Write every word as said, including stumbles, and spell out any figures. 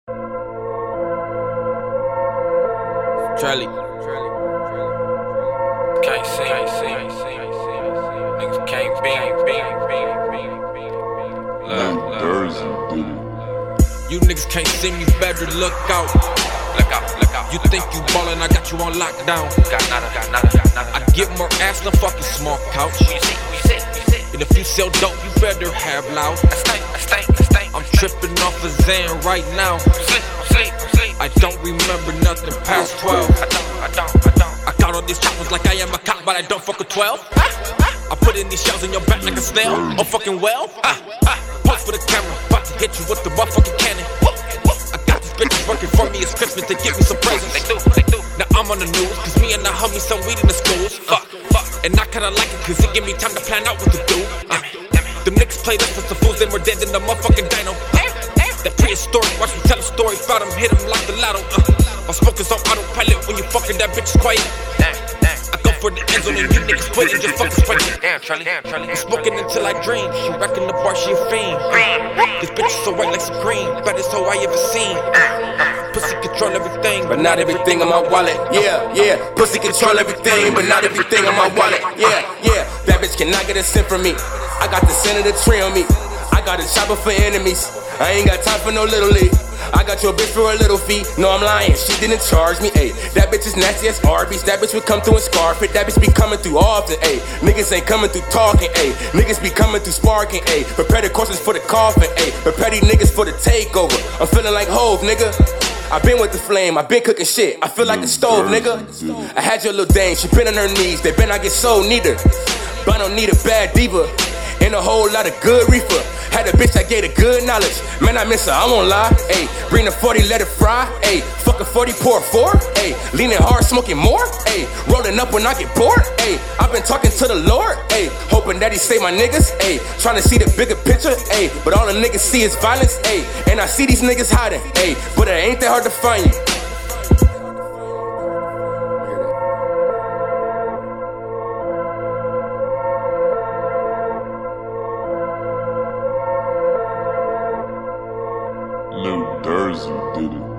Charlie. Can't see, can't see, niggas can't be. Lil Durzy did it. You niggas can't see me, better look out. Look out, look out. You think you ballin', I got you on lockdown. Got nada, got nada, got nada. I get more ass than a fucking small couch. And if you sell dope, you better have loud. I'm tripping off a Zan right now. I don't remember nothing past twelve. I don't, I don't, I don't. I got all these choppers like I am a cop, but I don't fuck with twelve. I put in these shells in your back like a snail. Oh fucking well. Pose for the camera, about to hit you with the motherfucking cannon. I got these bitches working for me, it's Christmas, they give me some presents. They do, they do. Now I'm on the news, cause me and the homie some weed in the schools. Fuck, fuck. And I kinda like it, cause it give me time to plan out what to do. Uh, them niggas played us for some fools, they were dead in the motherfucking dino. That prehistoric, watch me tell a story about him, hit him like the lotto. Uh, my smokers on autopilot when you fucking that bitch is quiet. Damn, damn, I go for the end zone and you niggas quit and just fucking sprint. Damn, Charlie, damn, Charlie. I'm smoking until I dream. She wrecking the bar, she a fiend. This bitch is so white like some cream, baddest hoe I ever seen. Uh, pussy control everything, but not everything in my wallet. Yeah, yeah. Pussy control everything, but not everything in my wallet. Yeah, yeah. That bitch cannot get a cent from me. I got the scent of the tree on me. I got a chopper for enemies. I ain't got time for no little league. I got your bitch for a little fee. No, I'm lying, she didn't charge me, ayy. That bitch is nasty as Arby's. That bitch would come through and scarf it. That bitch be coming through often, ayy. Niggas ain't coming through talking, ayy. Niggas be coming through sparking, ayy. Prepare the courses for the coffin, ayy. Prepare these niggas for the takeover. I'm feeling like Hove, nigga. I been with the flame, I been cooking shit. I feel like the stove, nigga. I had your little dame, she been on her knees. They been I get sold neither. But I don't need a bad diva. And a whole lot of good reefer. Had a bitch that gave the good knowledge. Man, I miss her, I won't lie. Ayy, bring the forty, let it fry. Ayy, fuck a forty, pour four. Ayy, leaning hard, smoking more. Ayy, rolling up when I get bored. Ayy, I've been talking to the Lord. Ayy, hoping that he save my niggas. Ayy, trying to see the bigger picture. Ayy, but all the niggas see is violence. Ayy, and I see these niggas hiding. Ayy, but it ain't that hard to find you. Lil Durzy did it.